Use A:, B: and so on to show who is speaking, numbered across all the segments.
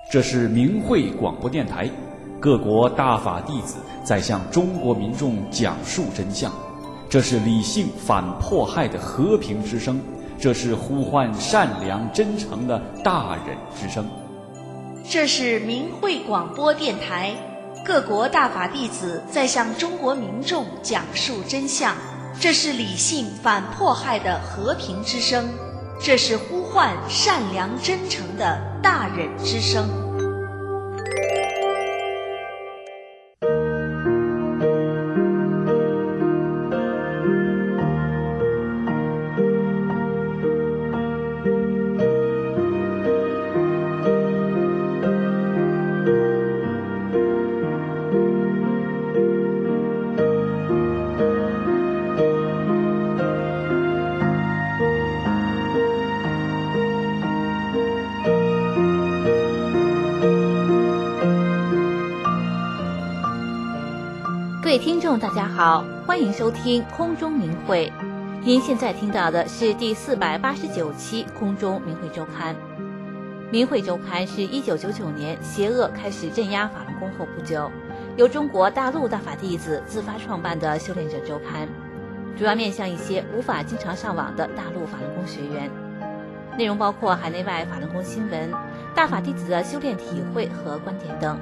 A: 这是明慧广播电台，各国大法弟子在向中国民众讲述真相。这是理性反迫害的和平之声，这是呼唤善良真诚的大忍之声。
B: 这是明慧广播电台，各国大法弟子在向中国民众讲述真相。这是理性反迫害的和平之声，这是呼唤善良真诚的大忍之声。
C: 各位听众大家好，欢迎收听空中明慧。您现在听到的是第489期空中明慧周刊。明慧周刊是1999年邪恶开始镇压法轮功后不久，由中国大陆大法弟子自发创办的修炼者周刊，主要面向一些无法经常上网的大陆法轮功学员。内容包括海内外法轮功新闻、大法弟子的修炼体会和观点等。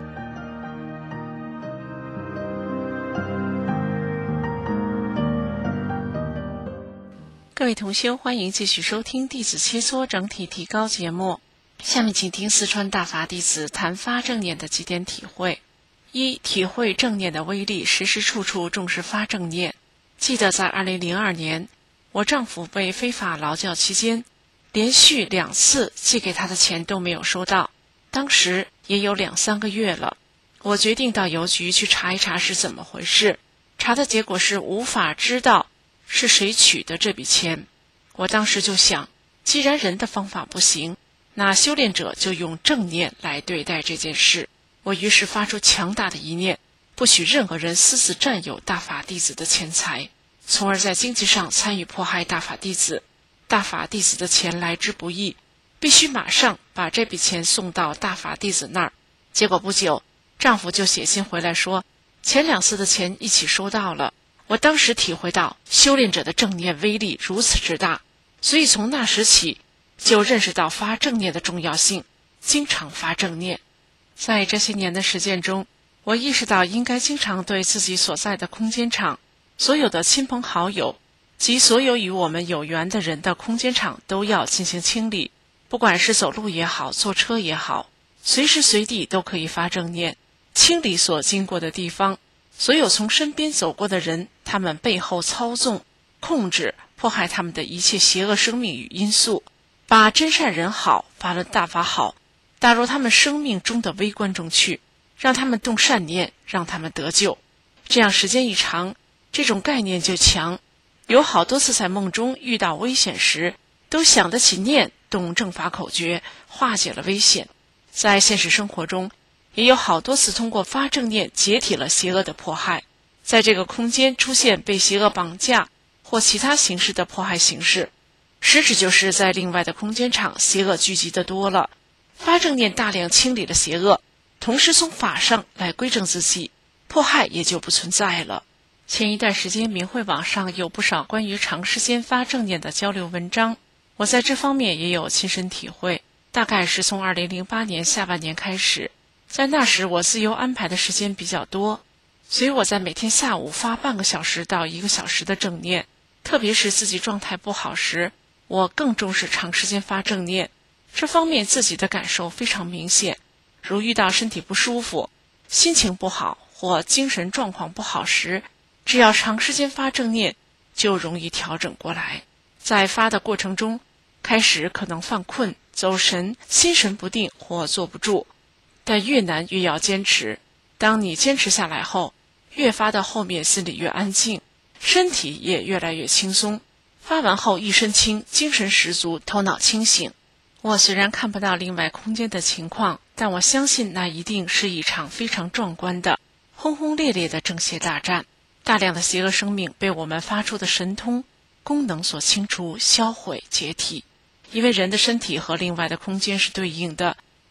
D: 各位同修，欢迎继续收听弟子切磋整体提高节目。下面请听四川大法弟子谈发正念的几点体会。一、体会正念的威力，时时处处重视发正念。记得在2002年，我丈夫被非法劳教期间，连续2次寄给他的钱都没有收到，当时也有2-3个月了。我决定到邮局去查一查是怎么回事，查的结果是无法知道是谁取的这笔钱。我当时就想，既然人的方法不行，那修炼者就用正念来对待这件事。我于是发出强大的一念，不许任何人私自占有大法弟子的钱财，从而在经济上参与迫害大法弟子。大法弟子的钱来之不易，必须马上把这笔钱送到大法弟子那儿。结果不久，丈夫就写信回来说，前2次的钱一起收到了。我当时体会到修炼者的正念威力如此之大，所以从那时起就认识到发正念的重要性，经常发正念。在这些年的实践中，我意识到应该经常对自己所在的空间场、所有的亲朋好友及所有与我们有缘的人的空间场都要进行清理，不管是走路也好，坐车也好，随时随地都可以发正念，清理所经过的地方，所有从身边走过的人，他们背后操纵、控制、迫害他们的一切邪恶生命与因素，把真善人好、法轮大法好打入他们生命中的微观中去，让他们动善念，让他们得救。这样时间一长，这种概念就强。有好多次在梦中遇到危险时，都想得起念，动正法口诀，化解了危险。在现实生活中，也有好多次通过发正念解体了邪恶的迫害。在这个空间出现被邪恶绑架或其他形式的迫害形式，实质就是在另外的空间场邪恶聚集的多了，发正念大量清理了邪恶，同时从法上来归正自己，迫害也就不存在了。前一段时间明慧网上有不少关于长时间发正念的交流文章，我在这方面也有亲身体会。大概是从2008年下半年开始，在那时我自由安排的时间比较多，所以我在每天下午发半个小时到1个小时的正念，特别是自己状态不好时，我更重视长时间发正念。这方面自己的感受非常明显，如遇到身体不舒服、心情不好或精神状况不好时，只要长时间发正念，就容易调整过来。在发的过程中，开始可能犯困、走神、心神不定或坐不住，但越难越要坚持。当你坚持下来后，越发到后面心里越安静，身体也越来越轻松。发完后一身轻，精神十足，头脑清醒。我虽然看不到另外空间的情况，但我相信那一定是一场非常壮观的、轰轰烈烈的正邪大战。大量的邪恶生命被我们发出的神通功能所清除、销毁、解体。因为人的身体和另外的空间是对应的，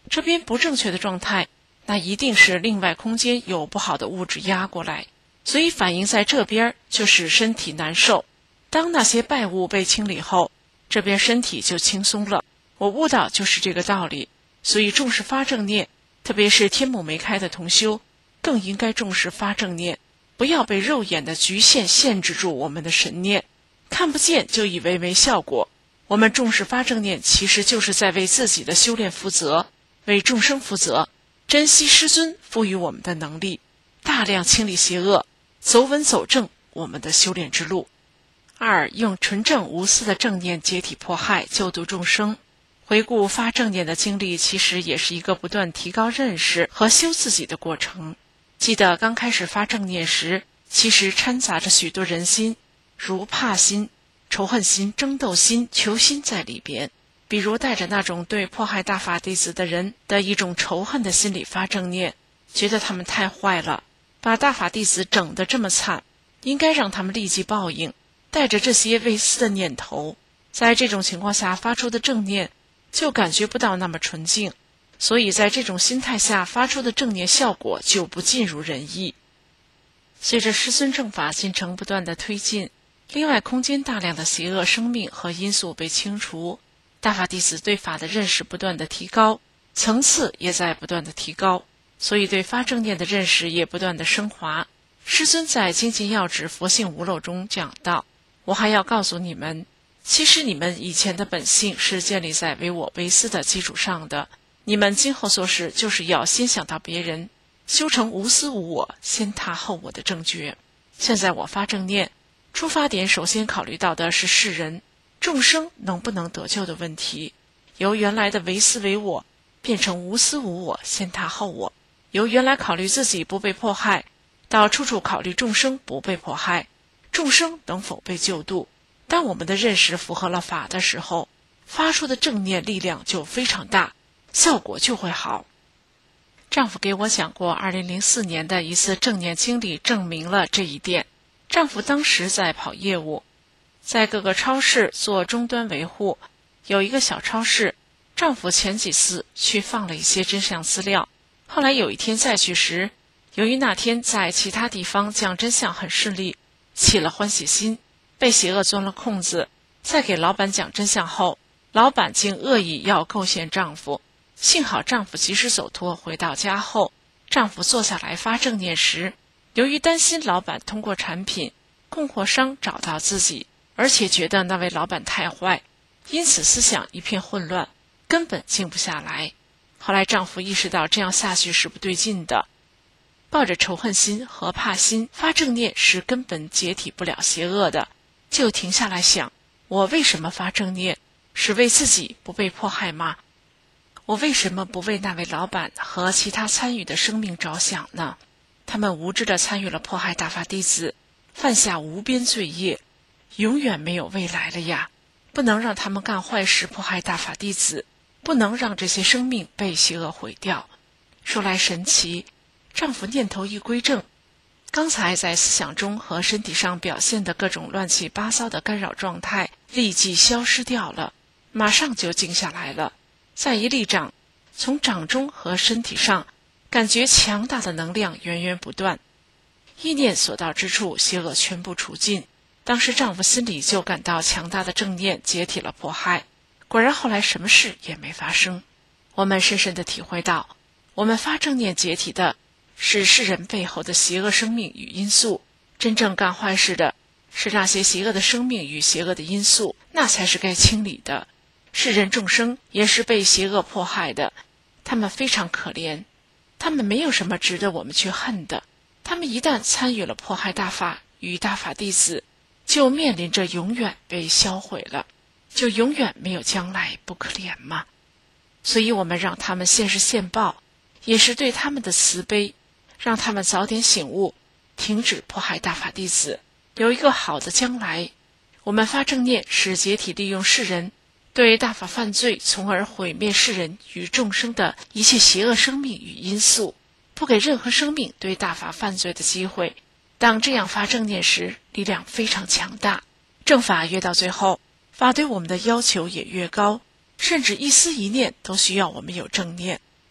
D: 这边不正确的状态，那一定是另外空间有不好的物质压过来，所以反映在这边就是身体难受。当那些败物被清理后，这边身体就轻松了。我悟到就是这个道理，所以重视发正念，特别是天目没开的同修，更应该重视发正念，不要被肉眼的局限限制住我们的神念，看不见就以为没效果。我们重视发正念，其实就是在为自己的修炼负责，为众生负责，珍惜师尊赋予我们的能力，大量清理邪恶，走稳走正我们的修炼之路。二，用纯正无私的正念解体迫害，救度众生。回顾发正念的经历，其实也是一个不断提高认识和修自己的过程。记得刚开始发正念时，其实掺杂着许多人心，如怕心、仇恨心、争斗心、求心在里边。比如带着那种对迫害大法弟子的人的一种仇恨的心理发正念，觉得他们太坏了，把大法弟子整得这么惨，应该让他们立即报应，带着这些未思的念头，在这种情况下发出的正念就感觉不到那么纯净，所以在这种心态下发出的正念效果就不尽如人意。随着师尊正法进程不断的推进，另外空间大量的邪恶生命和因素被清除，大法弟子对法的认识不断的提高，层次也在不断的提高，所以对发正念的认识也不断的升华。师尊在精进要旨佛性无漏中讲到，我还要告诉你们，其实你们以前的本性是建立在唯我唯私的基础上的，你们今后做事就是要先想到别人，修成无私无我，先他后我的正觉。现在我发正念，出发点首先考虑到的是世人众生能不能得救的问题，由原来的唯私唯我变成无私无我，先他后我，由原来考虑自己不被迫害，到处处考虑众生不被迫害，众生能否被救度。当我们的认识符合了法的时候，发出的正念力量就非常大，效果就会好。丈夫给我讲过2004年的一次正念经历，证明了这一点。丈夫当时在跑业务，在各个超市做终端维护，有一个小超市，丈夫前几次去放了一些真相资料，后来有一天再去时，由于那天在其他地方讲真相很顺利，起了欢喜心，被邪恶钻了空子，在给老板讲真相后，老板竟恶意要构陷丈夫，幸好丈夫及时走脱，回到家后，丈夫坐下来发正念时，由于担心老板通过产品供货商找到自己，而且觉得那位老板太坏，因此思想一片混乱，根本静不下来。后来丈夫意识到这样下去是不对劲的，抱着仇恨心和怕心发正念是根本解体不了邪恶的，就停下来想，我为什么发正念？是为自己不被迫害吗？我为什么不为那位老板和其他参与的生命着想呢？他们无知地参与了迫害大法弟子，犯下无边罪业，永远没有未来了呀！不能让他们干坏事迫害大法弟子，不能让这些生命被邪恶毁掉。说来神奇，丈夫念头一归正，刚才在思想中和身体上表现的各种乱七八糟的干扰状态立即消失掉了，马上就静下来了。再一立掌，从掌中和身体上感觉强大的能量源源不断，意念所到之处，邪恶全部除尽。当时丈夫心里就感到强大的正念解体了迫害，果然后来什么事也没发生。我们深深地体会到，我们发正念解体的是世人背后的邪恶生命与因素，真正干坏事的是那些邪恶的生命与邪恶的因素，那才是该清理的。世人众生也是被邪恶迫害的，他们非常可怜，他们没有什么值得我们去恨的，他们一旦参与了迫害大法与大法弟子，就面临着永远被销毁了，就永远没有将来，不可怜吗？所以我们让他们现世现报，也是对他们的慈悲，让他们早点醒悟，停止迫害大法弟子，有一个好的将来。我们发正念是解体利用世人对大法犯罪，从而毁灭世人与众生的一切邪恶生命与因素，不给任何生命对大法犯罪的机会。当这样发正念时，力量非常强大，正法越到最后，法对我们的要求也越高，甚至一思一念都需要我们有正念。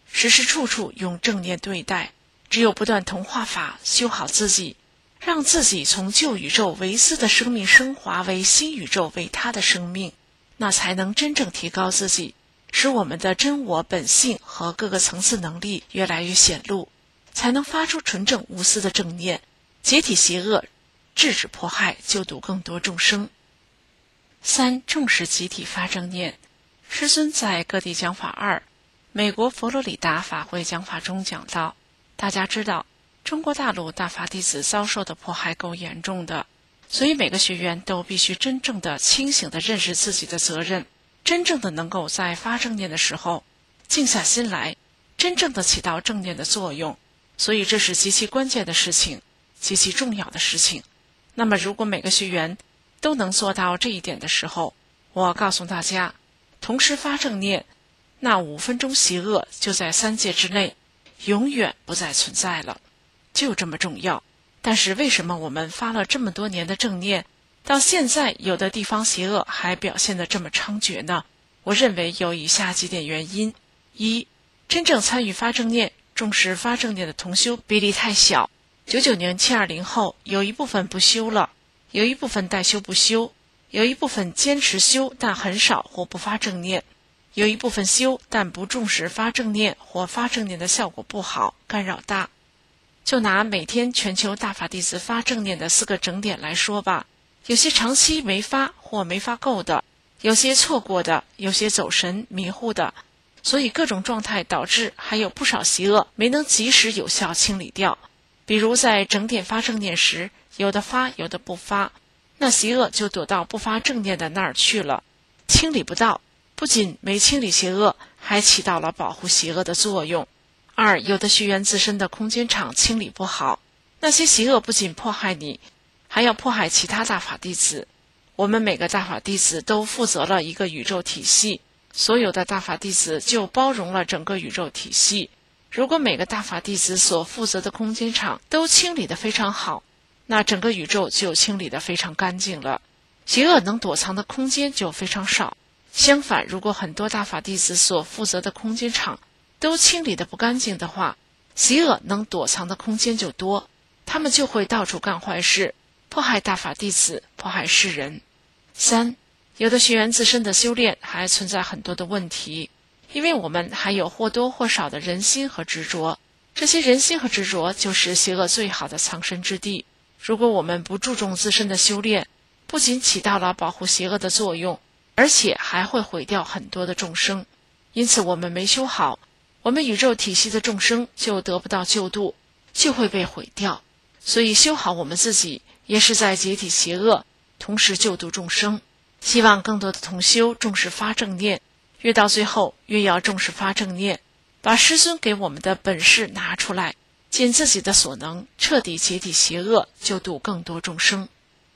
D: 时时处处用正念对待，只有不断同化法修好自己，让自己从旧宇宙维斯的生命升华为新宇宙为他的生命，那才能真正提高自己，使我们的真我本性和各个层次能力越来越显露，才能发出纯正无私的正念，解体邪恶，制止迫害，救度更多众生。3. 重视集体发正念。师尊在各地讲法2美国佛罗里达法会讲法中讲到，大家知道中国大陆大法弟子遭受的迫害够严重的，所以每个学员都必须真正的清醒地认识自己的责任，真正的能够在发正念的时候静下心来，真正的起到正念的作用，所以这是极其关键的事情，极其重要的事情。那么如果每个学员都能做到这一点的时候，我告诉大家，同时发正念，那5分钟邪恶就在3界之内永远不再存在了，就这么重要。但是为什么我们发了这么多年的正念，到现在有的地方邪恶还表现得这么猖獗呢？我认为有以下几点原因。1. 真正参与发正念、重视发正念的同修比例太小，99年720后有一部分不修了，有一部分代修不修，有一部分坚持修但很少或不发正念，有一部分修但不重视发正念或发正念的效果不好，干扰大。就拿每天全球大法弟子发正念的4个整点来说吧，有些长期没发或没发够的，有些错过的，有些走神迷糊的，所以各种状态导致还有不少邪恶没能及时有效清理掉。比如在整点发正念时，有的发有的不发，那邪恶就躲到不发正念的那儿去了，清理不到，不仅没清理邪恶，还起到了保护邪恶的作用。2. 有的学员自身的空间场清理不好，那些邪恶不仅迫害你，还要迫害其他大法弟子。我们每个大法弟子都负责了一个宇宙体系，所有的大法弟子就包容了整个宇宙体系。如果每个大法弟子所负责的空间场都清理得非常好，那整个宇宙就清理得非常干净了，邪恶能躲藏的空间就非常少。相反，如果很多大法弟子所负责的空间场都清理得不干净的话，邪恶能躲藏的空间就多，他们就会到处干坏事，迫害大法弟子，迫害世人。3. 有的学员自身的修炼还存在很多的问题，因为我们还有或多或少的人心和执着，这些人心和执着就是邪恶最好的藏身之地。如果我们不注重自身的修炼，不仅起到了保护邪恶的作用，而且还会毁掉很多的众生。因此我们没修好，我们宇宙体系的众生就得不到救度，就会被毁掉。所以修好我们自己，也是在解体邪恶，同时救度众生。希望更多的同修重视发正念，越到最后越要重视发正念，把师尊给我们的本事拿出来，尽自己的所能，彻底解体邪恶，救度更多众生。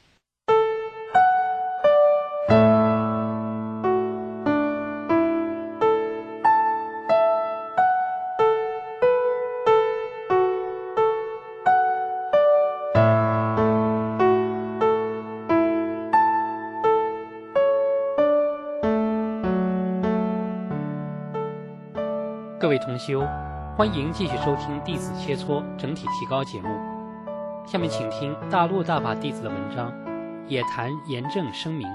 E: 各位同修，欢迎继续收听弟子切磋整体提高节目。下面请听大陆大法弟子的文章，也谈严正声明。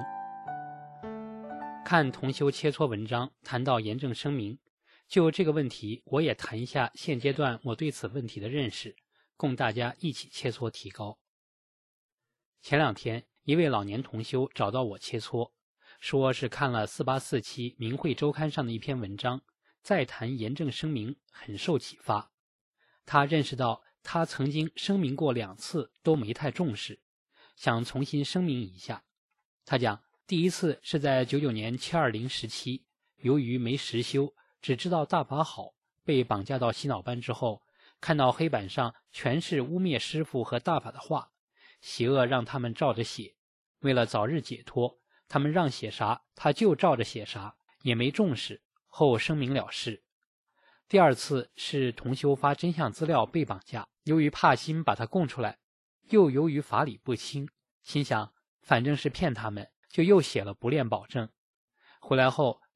E: 看同修切磋文章谈到严正声明，就这个问题我也谈一下现阶段我对此问题的认识，供大家一起切磋提高。前2天一位老年同修找到我切磋，说是看了484期明慧周刊上的一篇文章，再谈严正声明很受启发。他认识到他曾经声明过2次都没太重视，想重新声明一下。他讲，第一次是在99年720时期，由于没实修，只知道大法好，被绑架到洗脑班之后，看到黑板上全是污蔑师父和大法的话，邪恶让他们照着写，为了早日解脱，他们让写啥他就照着写啥，也没重视，后声明了事。第2次是同修发真相资料被绑架，由于怕心把他供出来，又由于法理不清，心想反正是骗他们，就又写了不练保证。回来后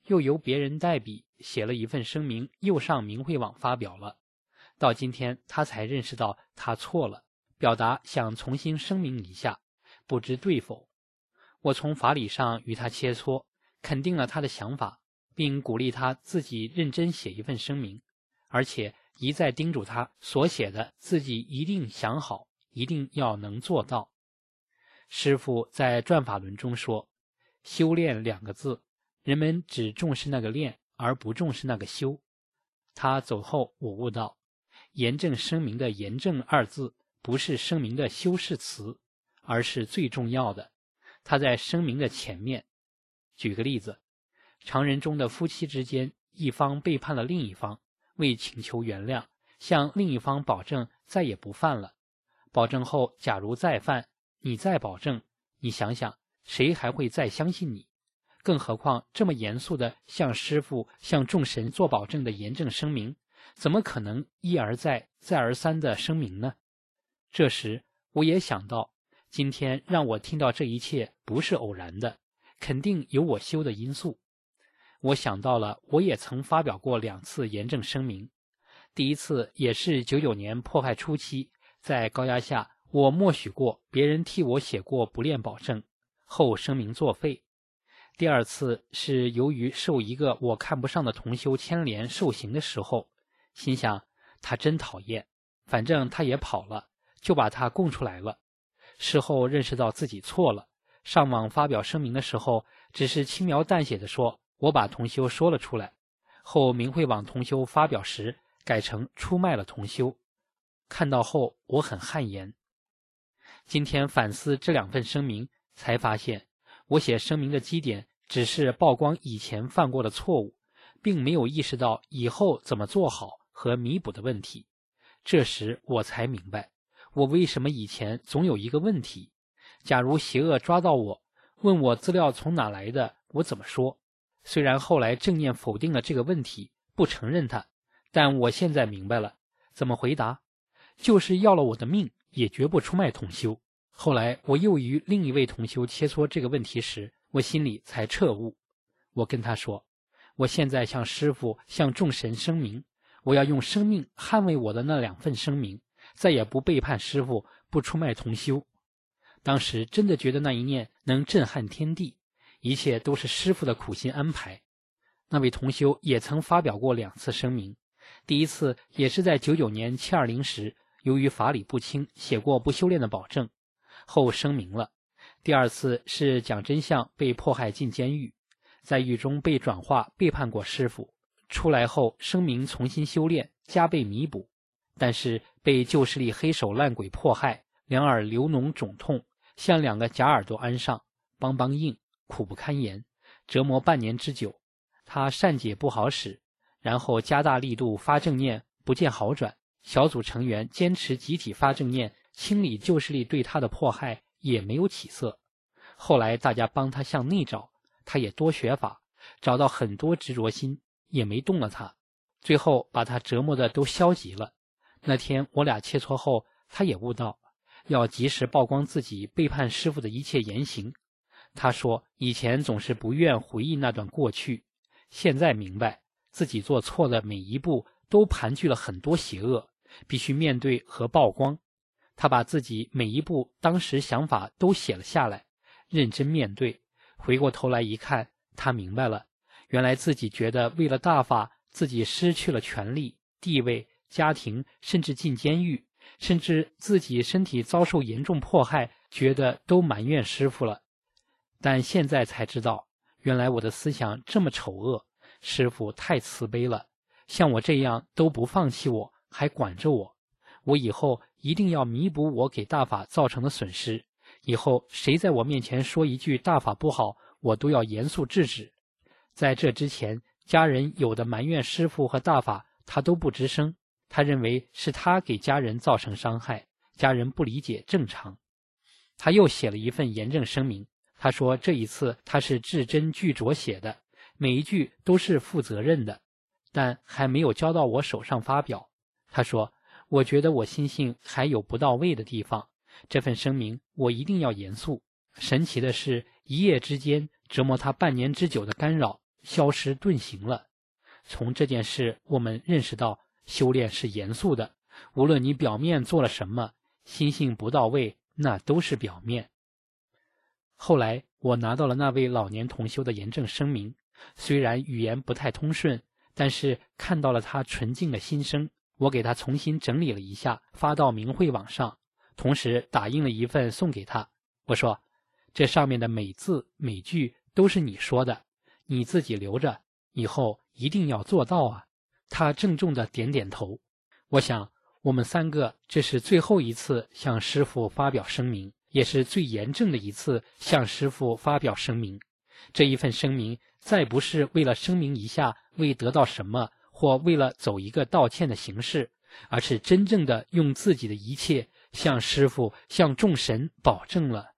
E: 又由别人代笔写了一份声明，又上明慧网发表了。到今天他才认识到他错了，表达想重新声明一下，不知对否。我从法理上与他切磋，肯定了他的想法，并鼓励他自己认真写一份声明，而且一再叮嘱他所写的自己一定想好，一定要能做到。师父在转法轮中说，修炼2个字，人们只重视那个练，而不重视那个修。他走后，我悟到严正声明的严正2字不是声明的修饰词，而是最重要的，它在声明的前面。举个例子，常人中的夫妻之间，一方背叛了另一方，为请求原谅，向另一方保证再也不犯了。保证后假如再犯，你再保证，你想想谁还会再相信你？更何况这么严肃的向师父向众神做保证的严正声明，怎么可能一而再再而三的声明呢？这时我也想到，今天让我听到这一切不是偶然的，肯定有我修的因素。我想到了我也曾发表过2次严正声明，第一次也是99年迫害初期，在高压下我默许过别人替我写过不练保证，后声明作废。第2次是由于受一个我看不上的同修牵连受刑的时候，心想他真讨厌，反正他也跑了，就把他供出来了。事后认识到自己错了，上网发表声明的时候只是轻描淡写的说我把同修说了出来，后明慧网同修发表时改成出卖了同修。看到后我很汗颜。今天反思这2份声明，才发现我写声明的基点只是曝光以前犯过的错误，并没有意识到以后怎么做好和弥补的问题。这时我才明白，我为什么以前总有一个问题，假如邪恶抓到我，问我资料从哪来的，我怎么说？虽然后来正念否定了这个问题，不承认它，但我现在明白了，怎么回答？就是要了我的命，也绝不出卖同修。后来我又与另一位同修切磋这个问题时，我心里才彻悟。我跟他说，我现在向师父向众神声明，我要用生命捍卫我的那2份声明，再也不背叛师父，不出卖同修。当时真的觉得那一念能震撼天地，一切都是师父的苦心安排。那位同修也曾发表过2次声明，第一次也是在99年720时，由于法理不清写过不修炼的保证，后声明了。第2次是讲真相被迫害进监狱，在狱中被转化背叛过师父，出来后声明重新修炼，加倍弥补，但是被旧势力黑手烂鬼迫害，两耳流脓肿痛，像2个假耳朵安上，邦邦硬，苦不堪言，折磨半年之久。他善解不好使，然后加大力度发正念，不见好转。小组成员坚持集体发正念，清理旧势力对他的迫害，也没有起色。后来大家帮他向内找，他也多学法，找到很多执着心，也没动了他，最后把他折磨的都消极了。那天我俩切磋后，他也悟到要及时曝光自己背叛师父的一切言行。他说以前总是不愿回忆那段过去，现在明白自己做错的每一步都盘踞了很多邪恶，必须面对和曝光。他把自己每一步当时想法都写了下来，认真面对。回过头来一看，他明白了，原来自己觉得为了大法，自己失去了权力、地位、家庭，甚至进监狱，甚至自己身体遭受严重迫害，觉得都埋怨师父了。但现在才知道，原来我的思想这么丑恶，师父太慈悲了，像我这样都不放弃我，还管着我。我以后一定要弥补我给大法造成的损失，以后谁在我面前说一句大法不好，我都要严肃制止。在这之前，家人有的埋怨师父和大法，他都不吱声，他认为是他给家人造成伤害，家人不理解正常。他又写了一份严正声明，他说这一次他是字斟句酌写的，每一句都是负责任的，但还没有交到我手上发表。他说，我觉得我心性还有不到位的地方，这份声明我一定要严肃。神奇的是，一夜之间折磨他半年之久的干扰， 消失遁形了。从这件事我们认识到修炼是严肃的，无论你表面做了什么，心性不到位，那都是表面。后来我拿到了那位老年同修的严正声明，虽然语言不太通顺，但是看到了他纯净的心声，我给他重新整理了一下，发到明慧网上，同时打印了一份送给他。我说，这上面的每字每句都是你说的，你自己留着，以后一定要做到啊。他郑重地点点头。我想我们3个这是最后一次向师父发表声明，也是最严正的一次向师父发表声明。这一份声明再不是为了声明一下未得到什么，或为了走一个道歉的形式，而是真正的用自己的一切向师父向众神保证了。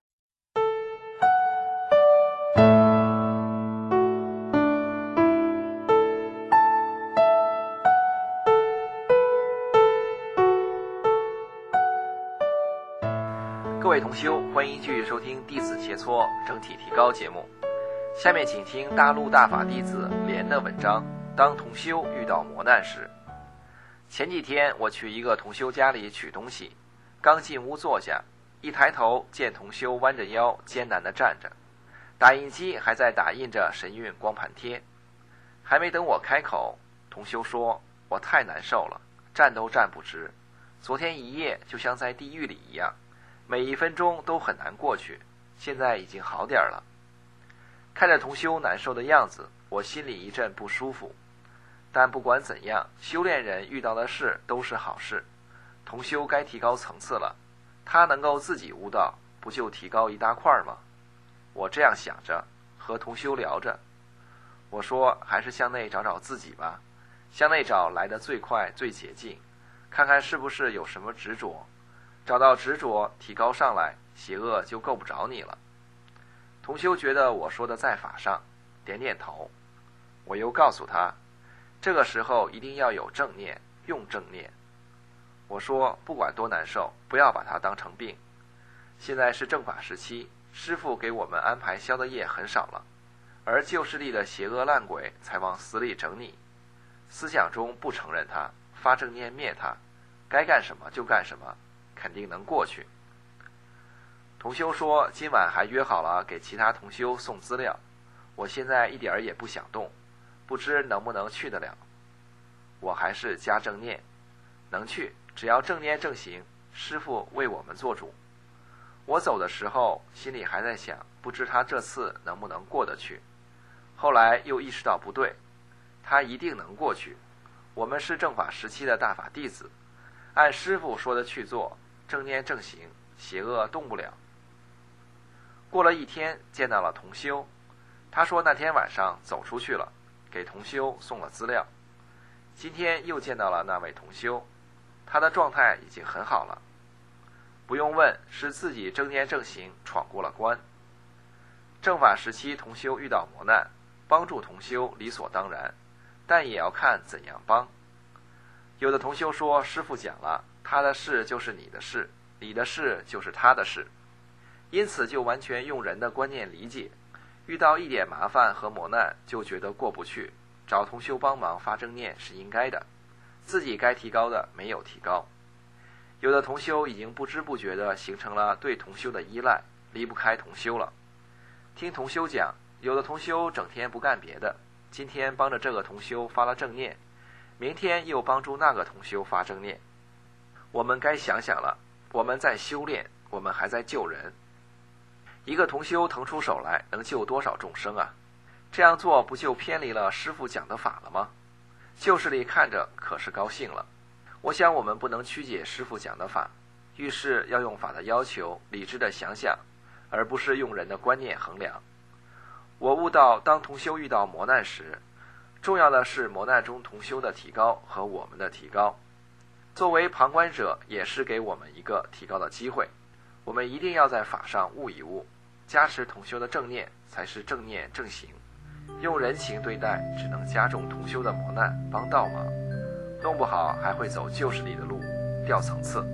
F: 各位同修，欢迎继续收听弟子切磋整体提高节目。下面请听大陆大法弟子莲的文章，当同修遇到磨难时。前几天我去一个同修家里取东西，刚进屋坐下，一抬头见同修弯着腰艰难地站着，打印机还在打印着神韵光盘贴。还没等我开口，同修说，我太难受了，站都站不直，昨天一夜就像在地狱里一样，每一分钟都很难过去，现在已经好点了。看着同修难受的样子，我心里一阵不舒服。但不管怎样，修炼人遇到的事都是好事，同修该提高层次了，他能够自己悟道，不就提高一大块吗？我这样想着，和同修聊着。我说，还是向内找找自己吧，向内找来得最快最捷径，看看是不是有什么执着，找到执着，提高上来，邪恶就够不着你了。同修觉得我说的在法上，点点头。我又告诉他，这个时候一定要有正念，用正念。我说，不管多难受，不要把它当成病。现在是正法时期，师父给我们安排消的业很少了，而旧势力的邪恶烂鬼才往死里整你。思想中不承认它，发正念灭它，该干什么就干什么，肯定能过去。同修说，今晚还约好了给其他同修送资料，我现在一点也不想动，不知能不能去得了。我还是加正念，能去，只要正念正行，师父为我们做主。我走的时候心里还在想，不知他这次能不能过得去。后来又意识到不对，他一定能过去。我们是正法时期的大法弟子，按师父说的去做，正念正行，邪恶动不了。过了一天，见到了同修，他说那天晚上走出去了，给同修送了资料。今天又见到了那位同修，他的状态已经很好了。不用问，是自己正念正行闯过了关。正法时期同修遇到磨难，帮助同修理所当然，但也要看怎样帮。有的同修说，师父讲了，他的事就是你的事，你的事就是他的事，因此就完全用人的观念理解，遇到一点麻烦和磨难就觉得过不去，找同修帮忙发正念是应该的，自己该提高的没有提高。有的同修已经不知不觉地形成了对同修的依赖，离不开同修了。听同修讲，有的同修整天不干别的，今天帮着这个同修发了正念，明天又帮助那个同修发正念。我们该想想了，我们在修炼，我们还在救人。一个同修腾出手来，能救多少众生啊？这样做不就偏离了师父讲的法了吗？旧势力看着可是高兴了。我想我们不能曲解师父讲的法，遇事要用法的要求，理智的想想，而不是用人的观念衡量。我悟到，当同修遇到磨难时，重要的是磨难中同修的提高和我们的提高。作为旁观者，也是给我们一个提高的机会。我们一定要在法上悟一悟，加持同修的正念，才是正念正行。用人情对待，只能加重同修的磨难，帮倒忙，弄不好还会走旧势力的路，掉层次。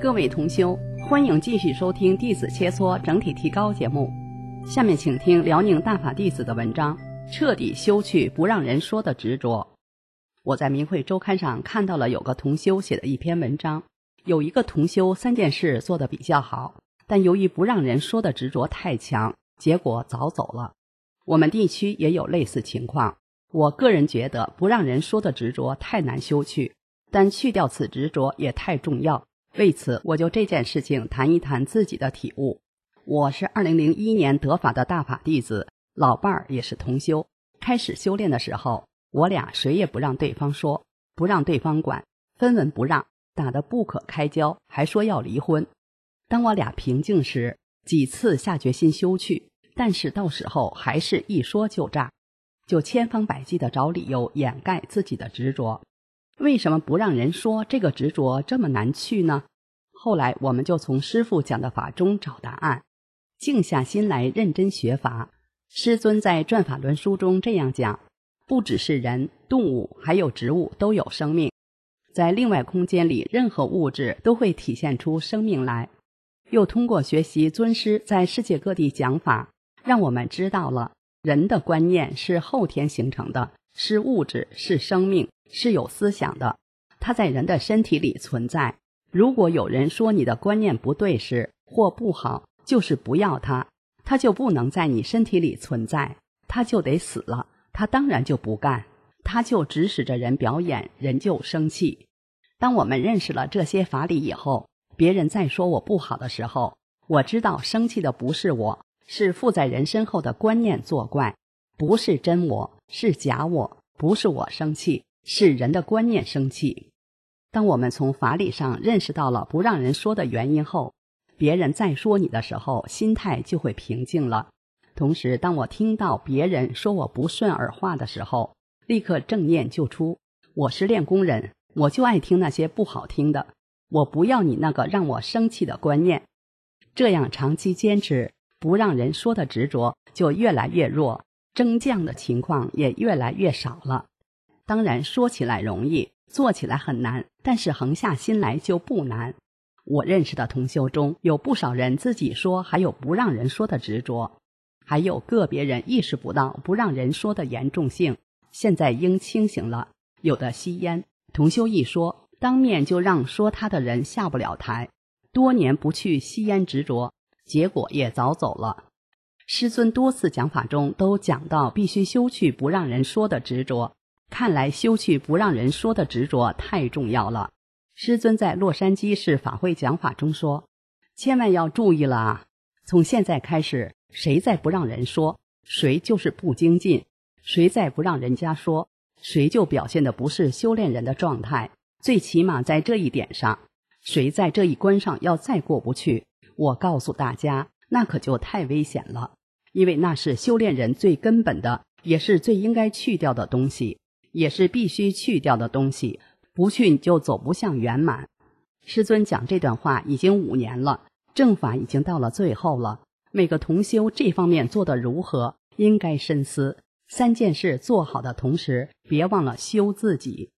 G: 各位同修，欢迎继续收听弟子切磋整体提高节目。下面请听辽宁大法弟子的文章，彻底修去不让人说的执着。我在明慧周刊上看到了有个同修写的一篇文章，有一个同修3件事做得比较好，但由于不让人说的执着太强，结果早走了。我们地区也有类似情况。我个人觉得不让人说的执着太难修去，但去掉此执着也太重要。为此，我就这件事情谈一谈自己的体悟。我是2001年得法的大法弟子，老伴儿也是同修。开始修炼的时候，我俩谁也不让对方说，不让对方管，分文不让，打得不可开交，还说要离婚。当我俩平静时，几次下决心修去，但是到时候还是一说就炸，就千方百计地找理由掩盖自己的执着。为什么不让人说这个执着这么难去呢？后来我们就从师父讲的法中找答案，静下心来认真学法。师尊在《转法轮》书中这样讲，不只是人、动物还有植物都有生命，在另外空间里任何物质都会体现出生命来。又通过学习尊师在世界各地讲法，让我们知道了人的观念是后天形成的，是物质，是生命，是有思想的，它在人的身体里存在。如果有人说你的观念不对时或不好，就是不要它，它就不能在你身体里存在，它就得死了，它当然就不干，它就指使着人表演，人就生气。当我们认识了这些法理以后，别人再说我不好的时候，我知道生气的不是我，是附在人身后的观念作怪，不是真我，是假我，不是我生气，是人的观念生气。当我们从法理上认识到了不让人说的原因后，别人再说你的时候，心态就会平静了。同时，当我听到别人说我不顺耳话的时候，立刻正念就出，我是练功人，我就爱听那些不好听的，我不要你那个让我生气的观念。这样长期坚持，不让人说的执着就越来越弱，升降的情况也越来越少了。当然说起来容易，做起来很难，但是横下心来就不难。我认识的同修中有不少人自己说还有不让人说的执着，还有个别人意识不到不让人说的严重性，现在应清醒了。有的吸烟，同修一说，当面就让说他的人下不了台，多年不去吸烟执着，结果也早走了。师尊多次讲法中都讲到必须修去不让人说的执着，看来修去不让人说的执着太重要了。师尊在洛杉矶市法会讲法中说，千万要注意了啊！从现在开始，谁再不让人说，谁就是不精进；谁再不让人家说，谁就表现的不是修炼人的状态。最起码在这一点上，谁在这一关上要再过不去，我告诉大家，那可就太危险了。因为那是修炼人最根本的，也是最应该去掉的东西，也是必须去掉的东西，不去你就走不向圆满。师尊讲这段话已经5年了，正法已经到了最后了，每个同修这方面做得如何，应该深思。3件事做好的同时，别忘了修自己。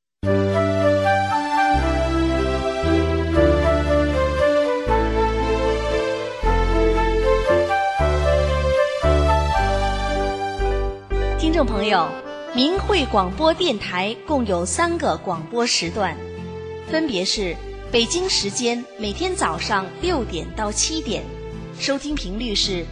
B: 听众朋友，明慧广播电台共有3个广播时段，分别是北京时间每天早上6点到7点，收听频率是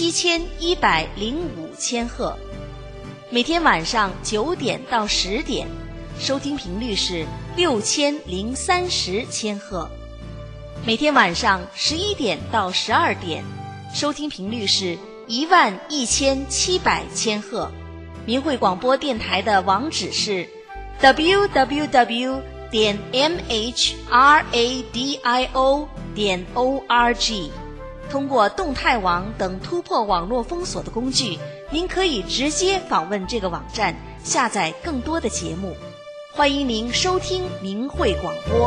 B: 7105千赫；每天晚上9点到10点，收听频率是6030千赫；每天晚上11点到12点，收听频率是11700千赫。明慧广播电台的网址是 www.mhradio.org。 通过动态网等突破网络封锁的工具，您可以直接访问这个网站，下载更多的节目。欢迎您收听明慧广播。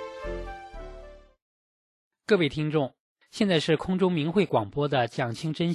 E: 各位听众，现在是空中明慧广播的讲清真相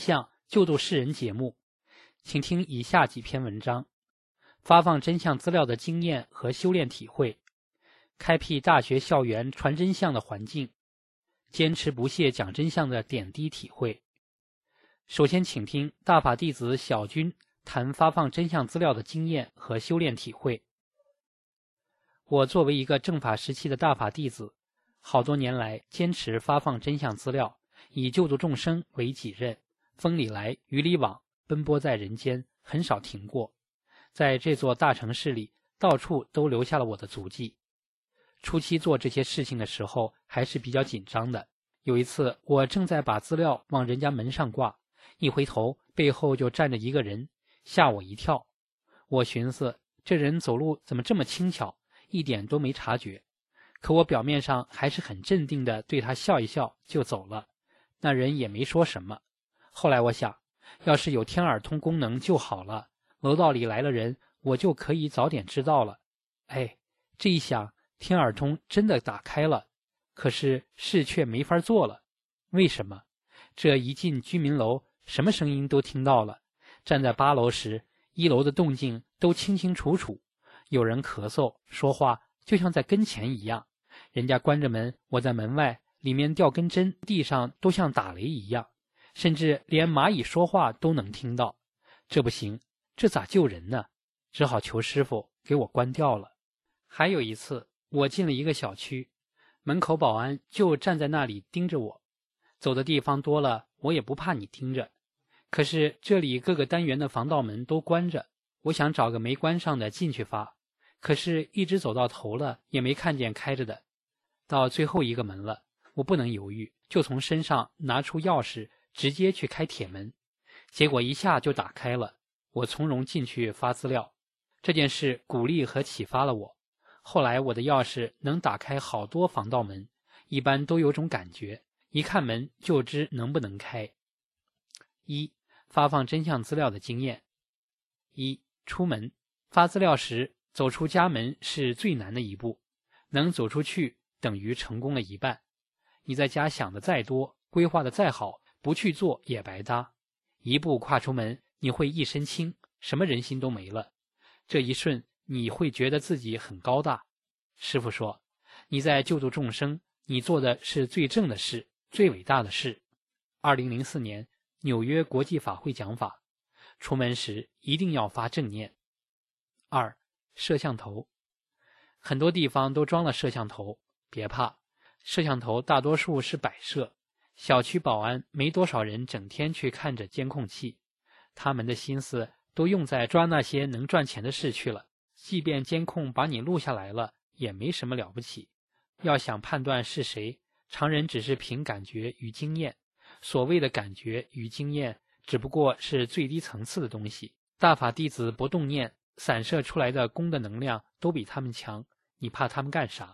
E: 救度世人节目，请听以下几篇文章：发放真相资料的经验和修炼体会，开辟大学校园传真相的环境，坚持不懈讲真相的点滴体会。首先请听大法弟子小军谈发放真相资料的经验和修炼体会。我作为一个正法时期的大法弟子，好多年来坚持发放真相资料，以救度众生为己任，风里来雨里往，奔波在人间，很少停过。在这座大城市里，到处都留下了我的足迹。初期做这些事情的时候还是比较紧张的。有一次我正在把资料往人家门上挂，一回头背后就站着一个人，吓我一跳。我寻思这人走路怎么这么轻巧，一点都没察觉。可我表面上还是很镇定地对他笑一笑就走了，那人也没说什么。后来我想，要是有天耳通功能就好了，楼道里来了人，我就可以早点知道了。哎，这一想，天耳通真的打开了，可是事却没法做了。为什么？这一进居民楼，什么声音都听到了。站在8楼时，1楼的动静都清清楚楚，有人咳嗽说话就像在跟前一样，人家关着门，我在门外，里面掉根针，地上都像打雷一样，甚至连蚂蚁说话都能听到。这不行，这咋救人呢？只好求师傅给我关掉了。还有一次，我进了一个小区，门口保安就站在那里盯着我。走的地方多了，我也不怕你盯着。可是这里各个单元的防盗门都关着，我想找个没关上的进去发，可是一直走到头了也没看见开着的。到最后一个门了，我不能犹豫，就从身上拿出钥匙直接去开铁门，结果一下就打开了。我从容进去发资料，这件事鼓励和启发了我。后来我的钥匙能打开好多防盗门，一般都有种感觉，一看门就知能不能开。1. 发放真相资料的经验。1. 出门发资料时，走出家门是最难的一步，能走出去等于成功了一半。你在家想的再多，规划的再好，不去做也白搭。一步跨出门，你会一身轻，什么人心都没了。这一瞬你会觉得自己很高大。师父说，你在救度众生，你做的是最正的事，最伟大的事。2004年纽约国际法会讲法，出门时一定要发正念。2. 摄像头。很多地方都装了摄像头，别怕，摄像头大多数是摆设，小区保安没多少人整天去看着监控器，他们的心思都用在抓那些能赚钱的事去了。即便监控把你录下来了，也没什么了不起。要想判断是谁，常人只是凭感觉与经验，所谓的感觉与经验只不过是最低层次的东西。大法弟子不动念，散射出来的功的能量都比他们强，你怕他们干啥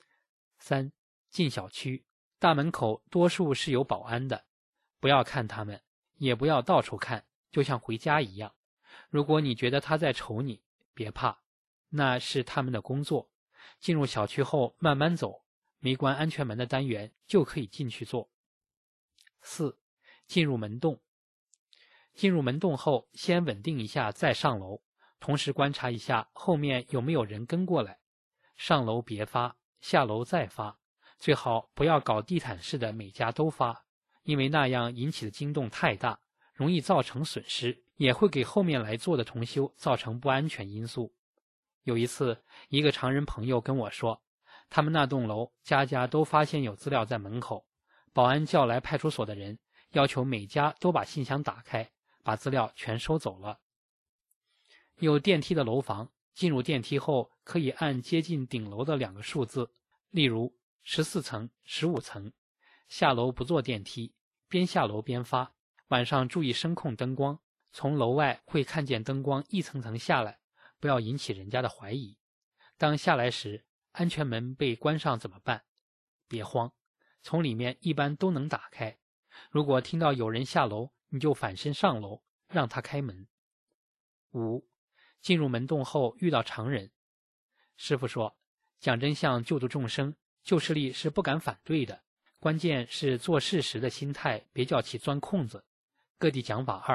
E: ？3. 进小区，大门口多数是有保安的，不要看他们，也不要到处看，就像回家一样。如果你觉得他在瞅你，别怕，那是他们的工作。进入小区后慢慢走，没关安全门的单元就可以进去做。4. 进入门洞。进入门洞后，先稳定一下再上楼，同时观察一下后面有没有人跟过来。上楼别发，下楼再发，最好不要搞地毯式的每家都发，因为那样引起的惊动太大，容易造成损失，也会给后面来做的同修造成不安全因素。有一次，一个常人朋友跟我说，他们那栋楼家家都发现有资料在门口，保安叫来派出所的人，要求每家都把信箱打开，把资料全收走了。有电梯的楼房，进入电梯后可以按接近顶楼的2个数字，例如14层、15层。下楼不坐电梯，边下楼边发。晚上注意声控灯光，从楼外会看见灯光一层层下来，不要引起人家的怀疑。当下来时，安全门被关上怎么办？别慌，从里面一般都能打开。如果听到有人下楼，你就反身上楼，让他开门。5. 进入门洞后遇到常人。师父说，讲真相救度众生，救世力是不敢反对的，关键是做事时的心态别叫其钻空子。 各地讲法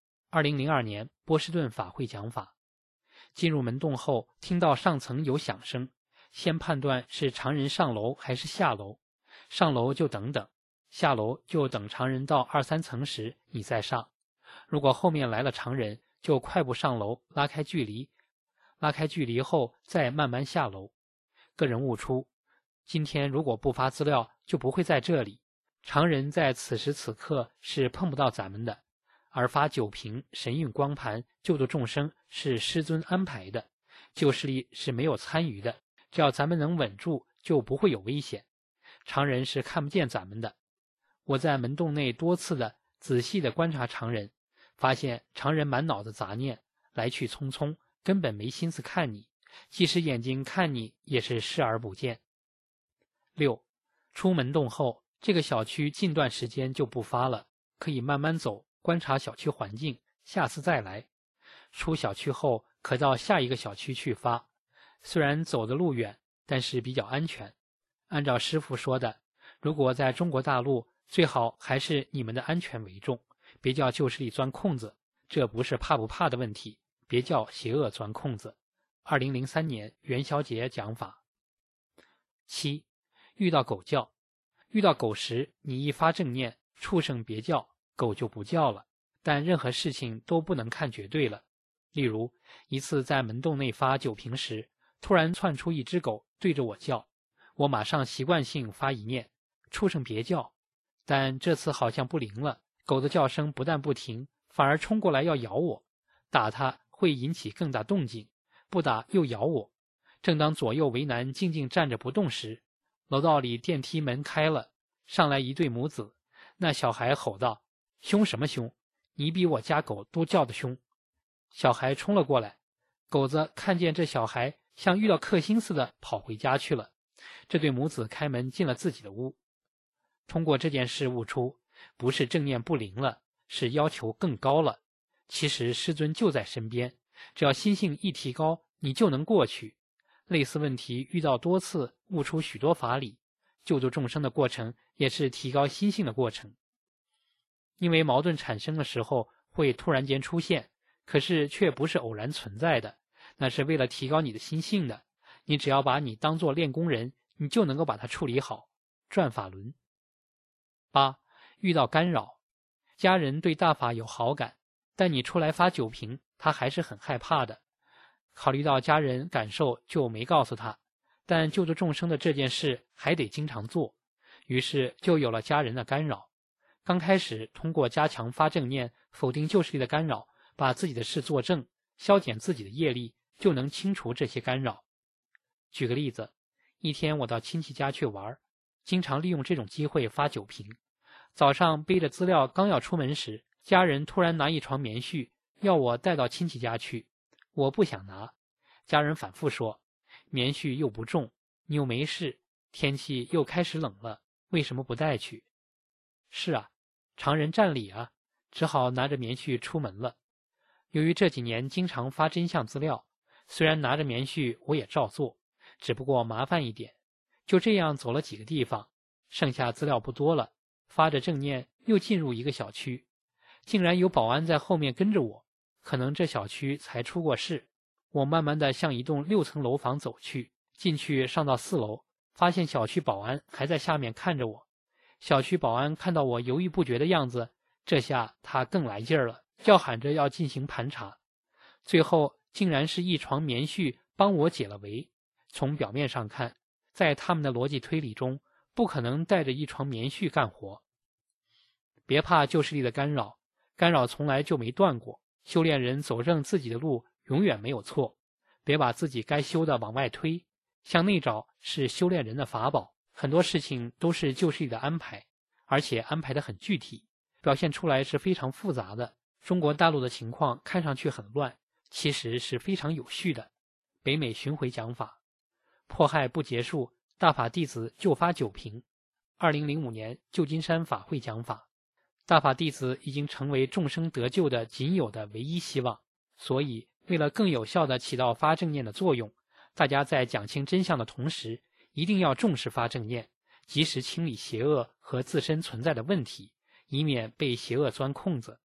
E: 2。2002年波士顿法会讲法。进入门洞后，听到上层有响声，先判断是常人上楼还是下楼。上楼就等等，下楼就等常人到2、3层时你再上。如果后面来了常人，就快步上楼，拉开距离后再慢慢下楼。个人悟出：今天如果不发资料，就不会在这里。常人在此时此刻是碰不到咱们的，而发酒瓶、神韵光盘、救度众生是师尊安排的，旧势力是没有参与的。只要咱们能稳住，就不会有危险。常人是看不见咱们的。我在门洞内多次的仔细的观察常人，发现常人满脑子杂念，来去匆匆，根本没心思看你，即使眼睛看你也是视而不见。6. 出门洞后，这个小区近段时间就不发了，可以慢慢走，观察小区环境，下次再来。出小区后可到下一个小区去发，虽然走的路远，但是比较安全。按照师父说的，如果在中国大陆，最好还是你们的安全为重，别叫旧势力钻空子，这不是怕不怕的问题，别叫邪恶钻空子。2003年元宵节讲法。7. 遇到狗叫。遇到狗时，你一发正念，畜生别叫，狗就不叫了。但任何事情都不能看绝对了。例如，一次在门洞内发酒瓶时，突然窜出一只狗对着我叫，我马上习惯性发一念，畜生别叫。但这次好像不灵了，狗的叫声不但不停，反而冲过来要咬我。打它会引起更大动静，不打又咬我。正当左右为难，静静站着不动时，楼道里电梯门开了，上来一对母子。那小孩吼道：凶什么凶？你比我家狗都叫得凶。小孩冲了过来，狗子看见这小孩像遇到克星似的跑回家去了。这对母子开门进了自己的屋。通过这件事悟出，不是正念不灵了，是要求更高了。其实师尊就在身边，只要心性一提高，你就能过去。类似问题遇到多次，悟出许多法理。救度众生的过程也是提高心性的过程。因为矛盾产生的时候会突然间出现，可是却不是偶然存在的，那是为了提高你的心性的。你只要把你当作练功人，你就能够把它处理好。转法轮。8. 遇到干扰。家人对大法有好感，但你出来发酒瓶，他还是很害怕的。考虑到家人感受，就没告诉他，但救度众生的这件事还得经常做，于是就有了家人的干扰。刚开始通过加强发正念，否定旧势力的干扰，把自己的事做正，消减自己的业力，就能清除这些干扰。举个例子，一天我到亲戚家去玩，经常利用这种机会发酒瓶。早上背着资料刚要出门时，家人突然拿一床棉絮要我带到亲戚家去，我不想拿。家人反复说，棉絮又不重，你又没事，天气又开始冷了，为什么不带去？是啊，常人占理啊，只好拿着棉絮出门了。由于这几年经常发真相资料，虽然拿着棉絮我也照做，只不过麻烦一点。就这样走了几个地方，剩下资料不多了，发着正念又进入一个小区，竟然有保安在后面跟着我，可能这小区才出过事。我慢慢地向一栋6层楼房走去，进去上到4楼，发现小区保安还在下面看着我。小区保安看到我犹豫不决的样子，这下他更来劲儿了，叫喊着要进行盘查。最后竟然是一床棉絮帮我解了围。从表面上看，在他们的逻辑推理中，不可能带着一床棉絮干活。别怕旧势力的干扰，干扰从来就没断过。修炼人走正自己的路永远没有错，别把自己该修的往外推。向内找是修炼人的法宝，很多事情都是旧势力的安排，而且安排得很具体，表现出来是非常复杂的。中国大陆的情况看上去很乱，其实是非常有序的。北美巡回讲法，迫害不结束，大法弟子就发酒瓶。2005年旧金山法会讲法，大法弟子已经成为众生得救的仅有的唯一希望，所以为了更有效地起到发正念的作用，大家在讲清真相的同时，一定要重视发正念，及时清理邪恶和自身存在的问题，以免被邪恶钻空子。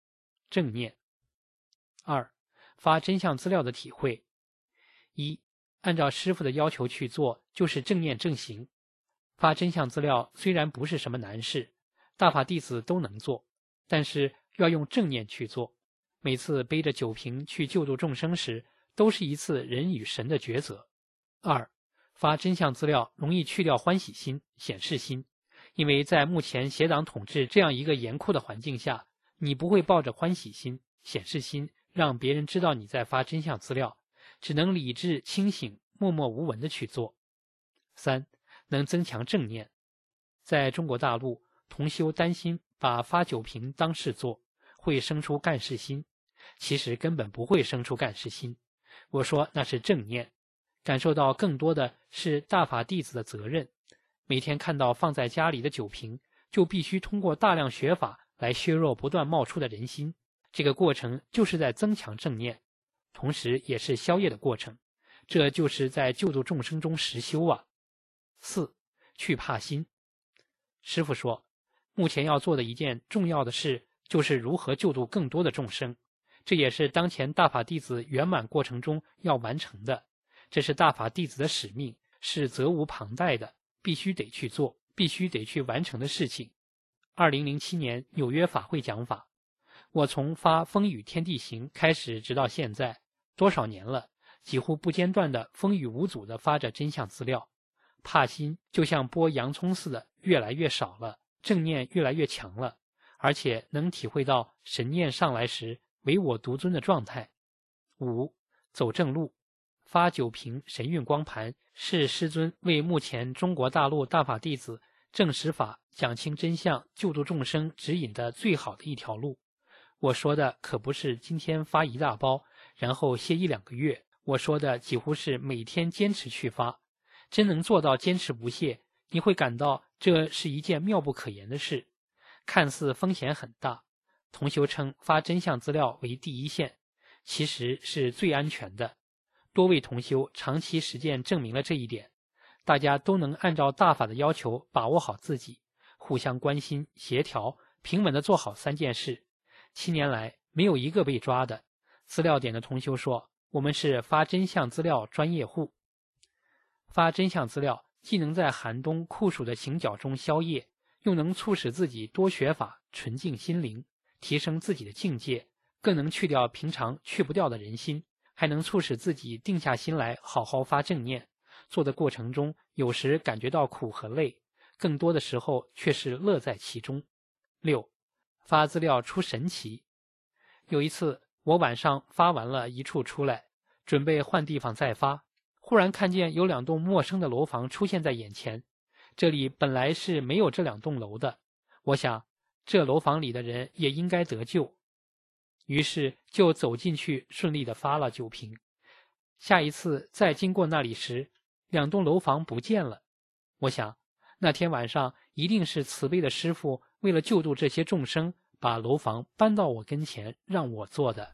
E: 正念。2. 发真相资料的体会。1. 按照师父的要求去做，就是正念正行。发真相资料虽然不是什么难事，大法弟子都能做，但是要用正念去做。每次背着酒瓶去救度众生时，都是一次人与神的抉择。2. 发真相资料容易去掉欢喜心、显示心，因为在目前邪党统治这样一个严酷的环境下，你不会抱着欢喜心、显示心让别人知道你在发真相资料，只能理智清醒、默默无闻地去做。3. 能增强正念。在中国大陆，同修担心把发酒瓶当事做，会生出干事心，其实根本不会生出干事心。我说那是正念，感受到更多的是大法弟子的责任。每天看到放在家里的酒瓶，就必须通过大量学法来削弱不断冒出的人心，这个过程就是在增强正念，同时也是消业的过程，这就是在救度众生中实修啊。4. 去怕心。师父说，目前要做的一件重要的事，就是如何救度更多的众生，这也是当前大法弟子圆满过程中要完成的，这是大法弟子的使命，是责无旁贷的，必须得去做，必须得去完成的事情。2007年纽约法会讲法，我从发风雨天地行开始，直到现在多少年了，几乎不间断的风雨无阻的发着真相资料，怕心就像剥洋葱似的越来越少了，正念越来越强了，而且能体会到神念上来时唯我独尊的状态。5. 走正路。发酒瓶神韵光盘是师尊为目前中国大陆大法弟子证实法、讲清真相、救度众生指引的最好的一条路。我说的可不是今天发一大包然后歇1-2个月，我说的几乎是每天坚持去发。真能做到坚持不懈，你会感到这是一件妙不可言的事。看似风险很大，同修称发真相资料为第一线，其实是最安全的。多位同修长期实践证明了这一点，大家都能按照大法的要求把握好自己，互相关心、协调，平稳地做好3件事。7年来没有一个被抓的。资料点的同修说，我们是发真相资料专业户。发真相资料既能在寒冬酷暑的行脚中消业，又能促使自己多学法，纯净心灵，提升自己的境界，更能去掉平常去不掉的人心，还能促使自己定下心来好好发正念。做的过程中有时感觉到苦和累，更多的时候却是乐在其中。6. 发资料出神奇。有一次我晚上发完了一处出来，准备换地方再发，忽然看见有2栋陌生的楼房出现在眼前，这里本来是没有这2栋楼的，我想这楼房里的人也应该得救，于是就走进去，顺利地发了酒瓶。下一次再经过那里时，2栋楼房不见了。我想那天晚上一定是慈悲的师父为了救度这些众生，把楼房搬到我跟前让我做的。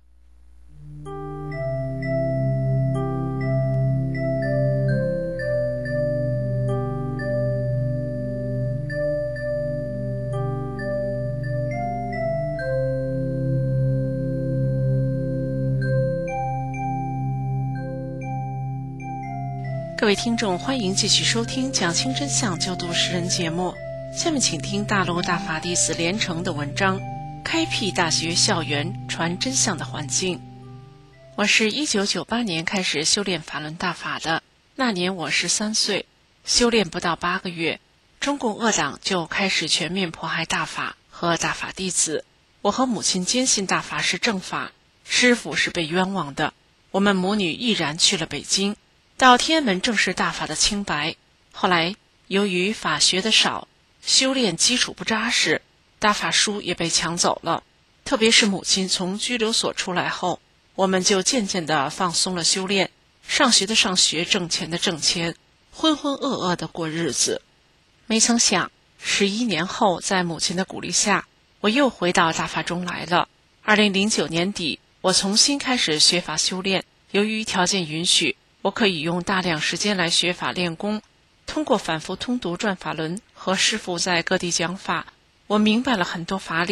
D: 各位听众，欢迎继续收听讲清真相救度世人节目。下面请听大陆大法弟子连城的文章，开辟大学校园传真相的环境。我是1998年开始修炼法轮大法的，那年我13岁，修炼不到8个月，中共恶党就开始全面迫害大法和大法弟子。我和母亲坚信大法是正法，师父是被冤枉的，我们母女毅然去了北京，到天安门证实大法的清白。后来由于法学的少，修炼基础不扎实，大法书也被抢走了。特别是母亲从拘留所出来后，我们就渐渐地放松了修炼，上学的上学，挣钱的挣钱，浑浑噩噩地过日子。没曾想11年后，在母亲的鼓励下，我又回到大法中来了。2009年底，我重新开始学法修炼，由于条件允许，我可以用大量时间来学法练功。通过反复通读转法轮和师父在各地讲法，我明白了很多法理，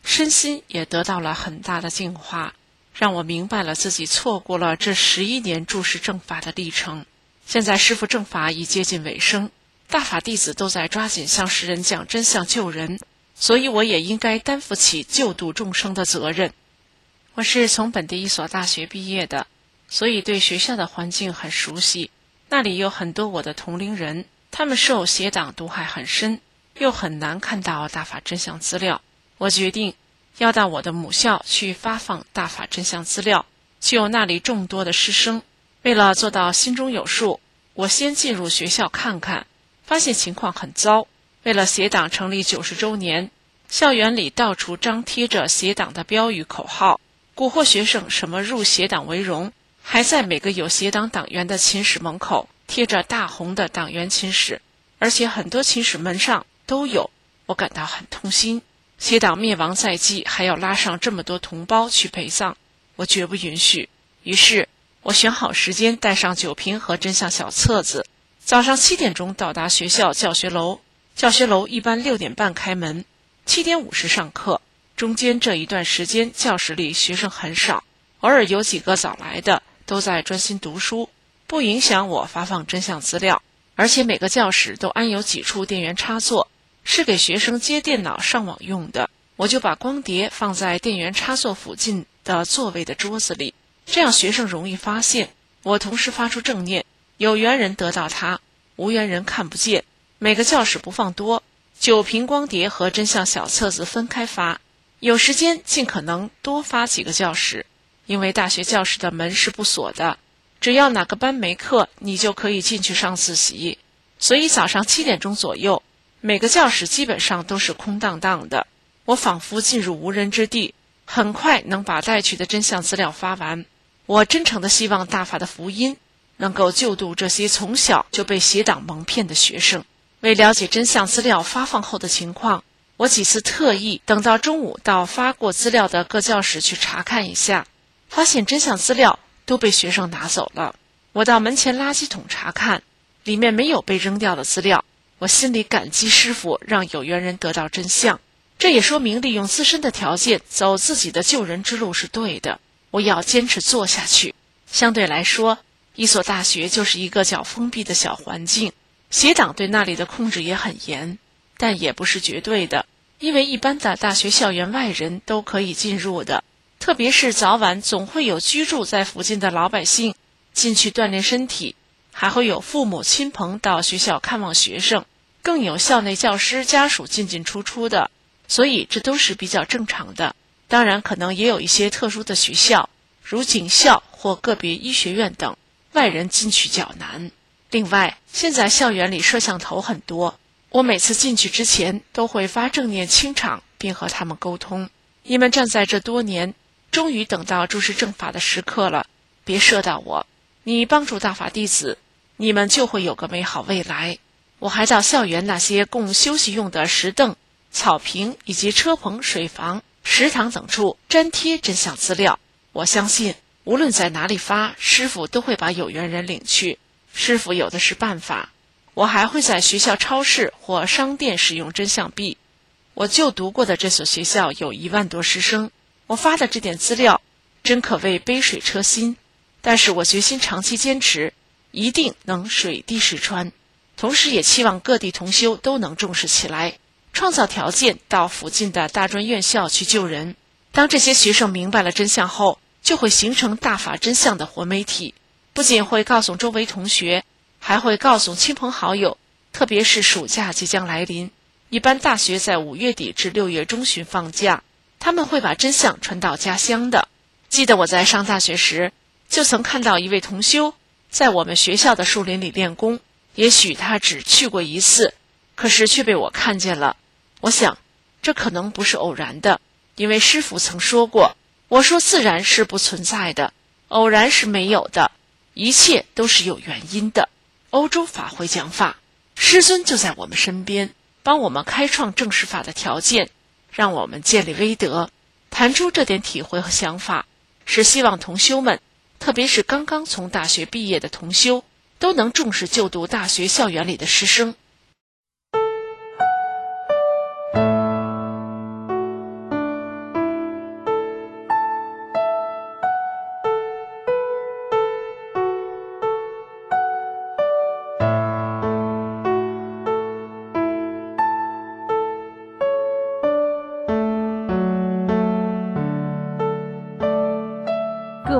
D: 身心也得到了很大的净化，让我明白了自己错过了这11年注释正法的历程。现在师父正法已接近尾声，大法弟子都在抓紧向世人讲真相救人，所以我也应该担负起救度众生的责任。我是从本地一所大学毕业的，所以对学校的环境很熟悉，那里有很多我的同龄人，他们受邪党毒害很深，又很难看到大法真相资料。我决定要到我的母校去发放大法真相资料，救那里众多的师生。为了做到心中有数，我先进入学校看看，发现情况很糟。为了邪党成立90周年，校园里到处张贴着邪党的标语口号，蛊惑学生什么入邪党为荣，还在每个有邪党党员的寝室门口贴着大红的党员寝室，而且很多寝室门上都有。我感到很痛心，邪党灭亡在即，还要拉上这么多同胞去陪葬，我绝不允许。于是我选好时间，带上酒瓶和真相小册子，早上7点钟到达学校教学楼。教学楼一般6点半开门，7点50上课。中间这一段时间教室里学生很少，偶尔有几个早来的，都在专心读书，不影响我发放真相资料。而且每个教室都安有几处电源插座，是给学生接电脑上网用的。我就把光碟放在电源插座附近的座位的桌子里，这样学生容易发现。我同时发出正念，有缘人得到它，无缘人看不见。每个教室不放多，9瓶光碟和真相小册子分开发，有时间尽可能多发几个教室，因为大学教室的门是不锁的，只要哪个班没课，你就可以进去上自习。所以早上7点钟左右，每个教室基本上都是空荡荡的。我仿佛进入无人之地，很快能把带去的真相资料发完。我真诚地希望大法的福音能够救度这些从小就被邪党蒙骗的学生。为了解真相资料发放后的情况，我几次特意等到中午到发过资料的各教室去查看一下，发现真相资料都被学生拿走了。我到门前垃圾桶查看，里面没有被扔掉的资料。我心里感激师父让有缘人得到真相，这也说明利用自身的条件走自己的救人之路是对的。我要坚持做下去。相对来说，一所大学就是一个较封闭的小环境，邪党对那里的控制也很严，但也不是绝对的，因为一般的大学校园外人都可以进入的，特别是早晚总会有居住在附近的老百姓进去锻炼身体，还会有父母亲朋到学校看望学生，更有校内教师家属进进出出的，所以这都是比较正常的。当然可能也有一些特殊的学校，如警校或个别医学院等，外人进去较难。另外，现在校园里摄像头很多，我每次进去之前都会发正念清场，并和他们沟通。你们站在这多年，终于等到注释正法的时刻了，别射到我。你帮助大法弟子，你们就会有个美好未来。我还到校园那些供休息用的石凳、草坪以及车棚、水房、食堂等处粘贴真相资料。我相信无论在哪里发，师父都会把有缘人领去，师父有的是办法。我还会在学校超市或商店使用真相币。我就读过的这所学校有1万多师生，我发的这点资料真可谓杯水车薪，但是我决心长期坚持，一定能水滴石穿。同时也期望各地同修都能重视起来，创造条件到附近的大专院校去救人。当这些学生明白了真相后，就会形成大法真相的活媒体，不仅会告诉周围同学，还会告诉亲朋好友。特别是暑假即将来临，一般大学在5月底至6月中旬放假，他们会把真相传到家乡的。记得我在上大学时，就曾看到一位同修在我们学校的树林里练功，也许他只去过1次，可是却被我看见了。我想这可能不是偶然的，因为师父曾说过，我说自然是不存在的，偶然是没有的，一切都是有原因的。欧洲法会讲法，师尊就在我们身边，帮我们开创正视法的条件，让我们建立威德。谈出这点体会和想法，是希望同修们，特别是刚刚从大学毕业的同修，都能重视就读大学校园里的师生。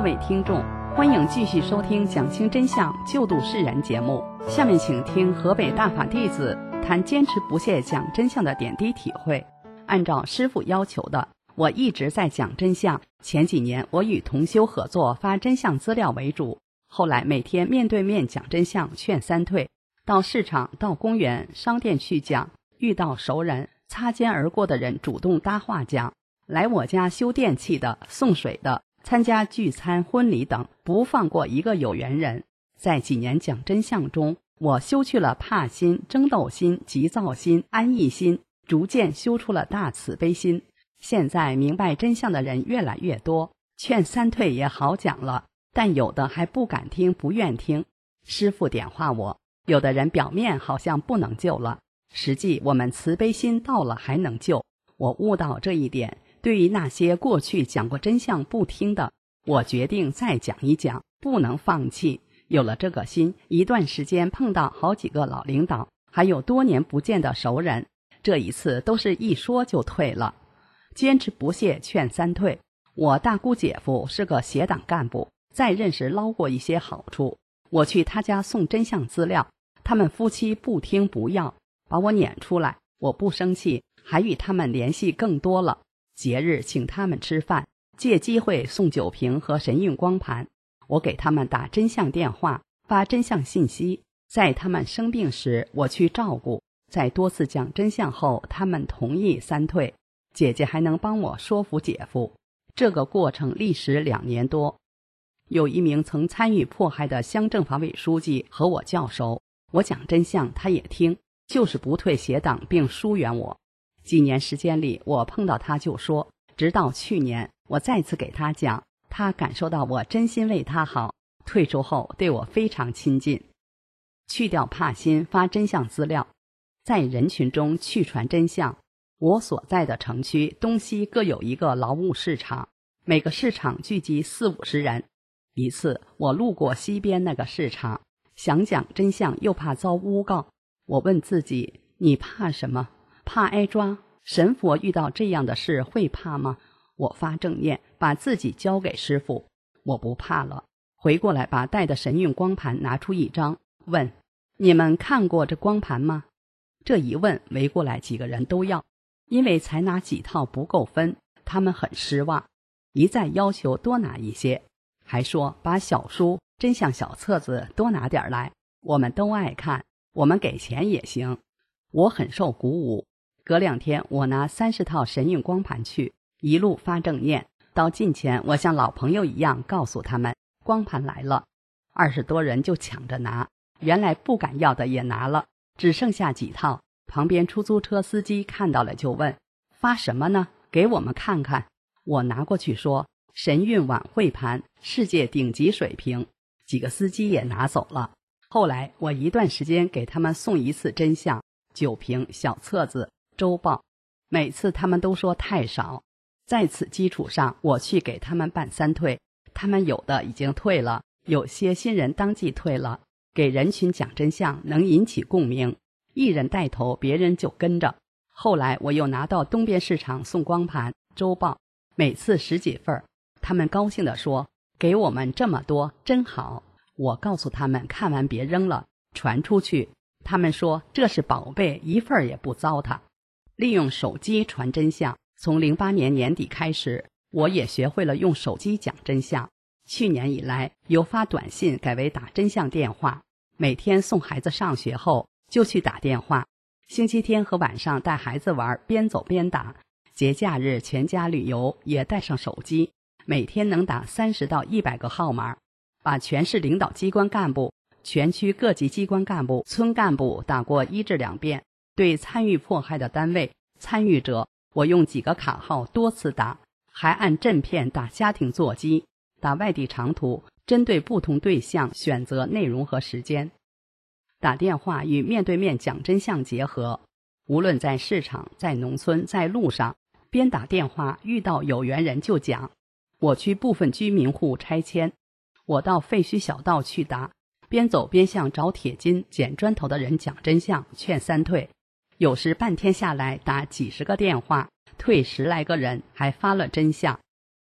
G: 位听众，欢迎继续收听讲清真相救度世人节目。下面请听河北大法弟子谈坚持不懈讲真相的点滴体会。按照师父要求的，我一直在讲真相。前几年我与同修合作发真相资料为主，后来每天面对面讲真相劝三退，到市场、到公园、商店去讲，遇到熟人、擦肩而过的人主动搭话讲，来我家修电器的、送水的、参加聚餐、婚礼等，不放过一个有缘人。在几年讲真相中，我修去了怕心、争斗心、急躁心、安逸心，逐渐修出了大慈悲心。现在明白真相的人越来越多，劝三退也好讲了，但有的还不敢听、不愿听。师父点化我，有的人表面好像不能救了，实际我们慈悲心到了还能救。我悟到这一点，对于那些过去讲过真相不听的，我决定再讲一讲，不能放弃。有了这个心，一段时间碰到好几个老领导，还有多年不见的熟人，这一次都是一说就退了。坚持不懈劝三退。我大姑姐夫是个协党干部，在任时捞过一些好处。我去他家送真相资料，他们夫妻不听不要，把我撵出来。我不生气，还与他们联系更多了。节日请他们吃饭，借机会送酒瓶和神韵光盘。我给他们打真相电话，发真相信息。在他们生病时，我去照顾。在多次讲真相后，他们同意三退。姐姐还能帮我说服姐夫。这个过程历时2年多。有一名曾参与迫害的乡政法委书记和我较熟，我讲真相他也听，就是不退协党并疏远我。几年时间里，我碰到他就说，直到去年我再次给他讲，他感受到我真心为他好，退出后对我非常亲近。去掉怕心，发真相资料，在人群中去传真相。我所在的城区东西各有一个劳务市场，每个市场聚集40-50人。一次我路过西边那个市场，想讲真相又怕遭诬告。我问自己，你怕什么？怕挨抓？神佛遇到这样的事会怕吗？我发正念，把自己交给师父，我不怕了。回过来把带的神韵光盘拿出一张，问，你们看过这光盘吗？这一问，围过来几个人都要，因为才拿几套不够分，他们很失望，一再要求多拿一些，还说把小书、真相小册子多拿点来，我们都爱看，我们给钱也行。我很受鼓舞。隔2天我拿30套神韵光盘去，一路发正念。到近前，我像老朋友一样告诉他们，光盘来了。20多人就抢着拿，原来不敢要的也拿了，只剩下几套。旁边出租车司机看到了就问，发什么呢？给我们看看。我拿过去说，神韵晚会盘，世界顶级水平。几个司机也拿走了。后来我一段时间给他们送一次真相，酒瓶、小册子、周报，每次他们都说太少。在此基础上，我去给他们办三退，他们有的已经退了，有些新人当即退了。给人群讲真相能引起共鸣，一人带头，别人就跟着。后来我又拿到东边市场送光盘、周报，每次10几份，他们高兴地说，给我们这么多，真好。我告诉他们，看完别扔了，传出去。他们说这是宝贝，一份也不糟蹋。利用手机传真相，从08年年底开始，我也学会了用手机讲真相。去年以来，由发短信改为打真相电话，每天送孩子上学后就去打电话，星期天和晚上带孩子玩，边走边打。节假日全家旅游也带上手机，每天能打30到100个号码，把全市领导机关干部、全区各级机关干部、村干部打过1至2遍。对参与迫害的单位、参与者，我用几个卡号多次打，还按阵片打家庭座机，打外地长途，针对不同对象选择内容和时间。打电话与面对面讲真相结合，无论在市场、在农村、在路上，边打电话遇到有缘人就讲。我去部分居民户拆迁，我到废墟小道去打，边走边向找铁筋、捡砖头的人讲真相，劝三退。有时半天下来打几10个电话，退10来个人，还发了真相。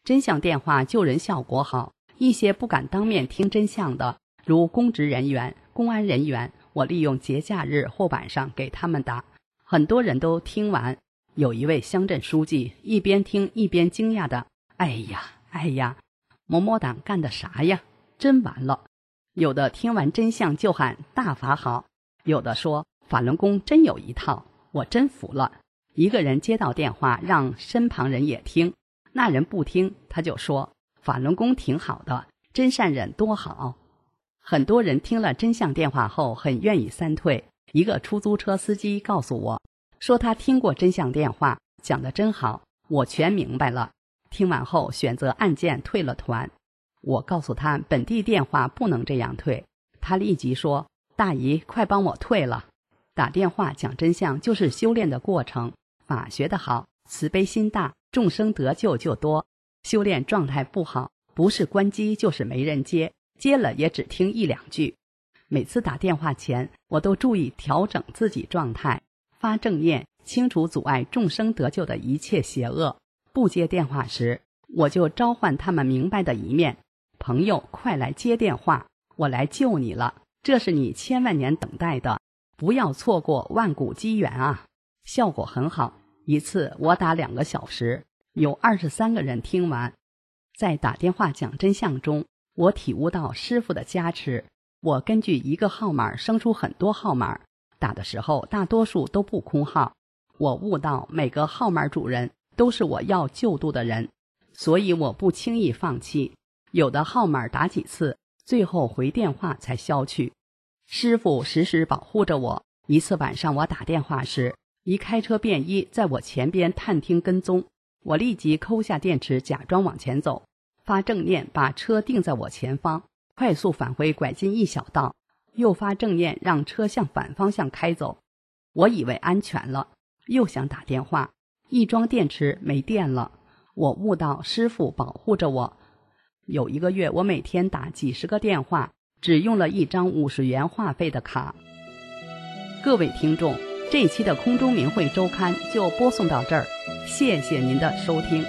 G: 真相电话救人效果好，一些不敢当面听真相的，如公职人员、公安人员，我利用节假日或晚上给他们打，很多人都听完。有一位乡镇书记一边听一边惊讶的：“哎呀，某某党干的啥呀？真完了！”有的听完真相就喊大法好，有的说法轮功真有一套，我真服了。一个人接到电话让身旁人也听，那人不听，他就说法轮功挺好的，真善忍多好。很多人听了真相电话后很愿意三退。一个出租车司机告诉我说，他听过真相电话，讲得真好，我全明白了。听完后选择按键退了团。我告诉他本地电话不能这样退，他立即说：“大姨，快帮我退了。”打电话讲真相就是修炼的过程，法学得好，慈悲心大，众生得救就多。修炼状态不好，不是关机就是没人接，接了也只听一两句。每次打电话前，我都注意调整自己状态，发正念，清除阻碍众生得救的一切邪恶。不接电话时，我就召唤他们明白的一面：朋友，快来接电话，我来救你了，这是你千万年等待的，不要错过万古机缘啊！效果很好，一次我打2个小时，有23个人听完。在打电话讲真相中，我体悟到师父的加持。我根据一个号码生出很多号码，打的时候大多数都不空号。我悟到每个号码主人都是我要救度的人，所以我不轻易放弃。有的号码打几次，最后回电话才消去。师父时时保护着我。一次晚上我打电话时，一开车便衣在我前边探听跟踪，我立即抠下电池，假装往前走，发正念把车定在我前方，快速返回拐进一小道，又发正念让车向反方向开走。我以为安全了，又想打电话，一装电池没电了。我悟到师父保护着我。有1个月，我每天打几十个电话，只用了一张50元话费的卡。各位听众，这一期的空中明慧周刊就播送到这儿，谢谢您的收听。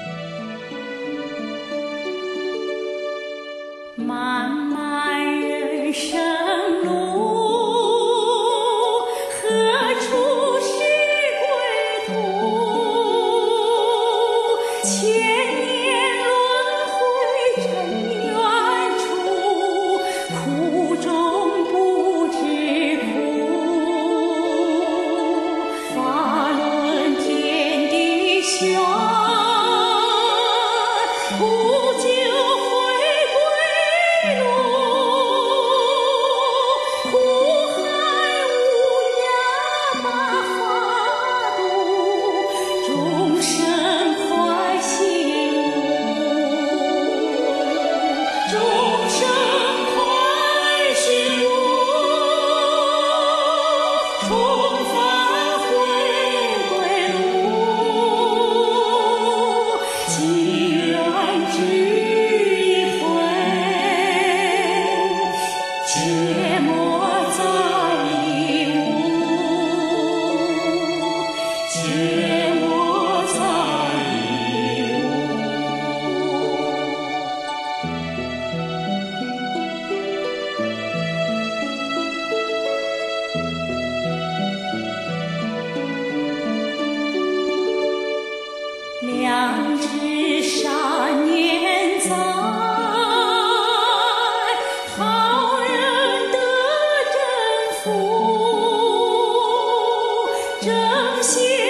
H: 漫漫人生路，何处是归途？千年轮回真远处，苦中不知苦。法轮天地玄，不久良知善念在，好人得真福，正邪